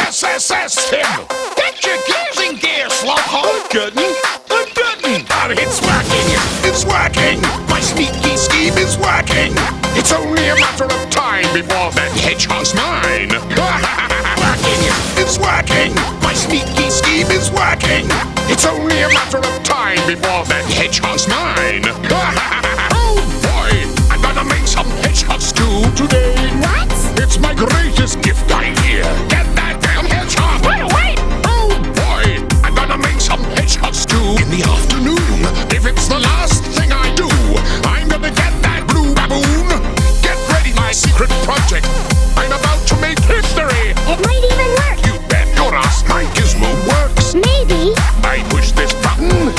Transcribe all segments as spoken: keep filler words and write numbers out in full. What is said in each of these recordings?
S S S him! Get your gears in gear, slowpoke! Good. I'm good. Oh, it's working! It's working! My sneaky scheme is working! It's only a matter of time before that hedgehog's mine! Working! It's working! My sneaky scheme is working! It's only a matter of time before that hedgehog's mine! Oh boy! I'm gonna make some hedgehog stew today! What? It's my greatest gift idea! Get that damn hedgehog! Wait, wait! Oh boy! I'm gonna make some hedgehog stew in the afternoon! If it's the last thing I do, I'm gonna get that blue baboon! Get ready, my secret project! I'm about to make history! It might even work. You bet your ass my gizmo works! Maybe. I push this button.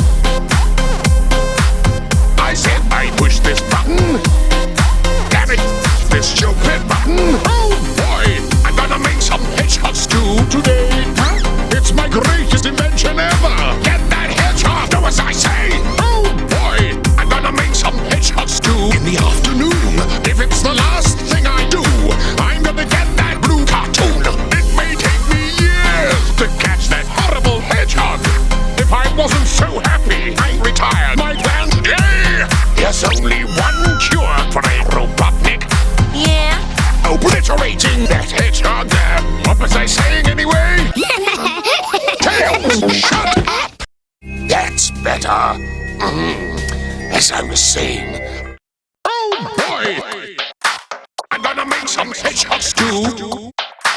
I said I push this button. Damn it, this stupid button. Oh boy, I'm gonna make some hedgehog stew today. It's my greatest invention ever. Get that hedgehog, do as I say. Oh boy, I'm gonna make some hedgehog stew in the afternoon. If it's the last thing I do, I'm gonna get that blue cartoon. It may take me years to catch that horrible hedgehog. If I wasn't so happy, I'm retired. My plan today, there's only one cure for a Robotnik. Yeah. Obliterating that hedgehog there. What was I saying anyway? Tails, shut up! That's better. Mm. As I was saying. Oh boy! I'm gonna make some hedgehog stew.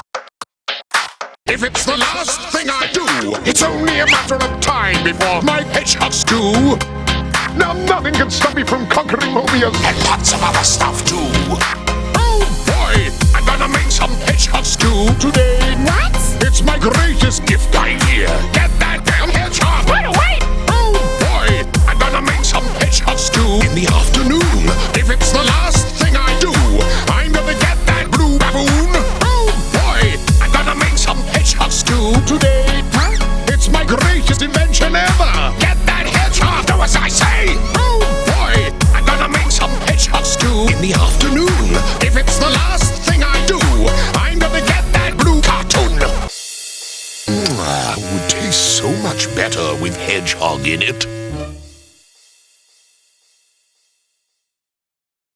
If it's the last thing I do, it's only a matter of time before my hedgehog stew. Now nothing can stop me from conquering Mobius and lots of other stuff too. Oh boy, I'm gonna make some hedgehog stew today. What? It's my greatest gift idea. Get that damn hedgehog! Wait, wait! Oh boy, I'm gonna make some hedgehog stew in the afternoon. If it's the last thing I do, I'm gonna get that blue baboon. Oh boy, I'm gonna make some hedgehog stew today. Huh? It's my greatest invention ever. Get that hedgehog, do as I say. Oh boy, I'm gonna make some hedgehog stew in the afternoon. If it's the last thing I do, I'm gonna get that blue cartoon. Mm, would taste so much better with hedgehog in it.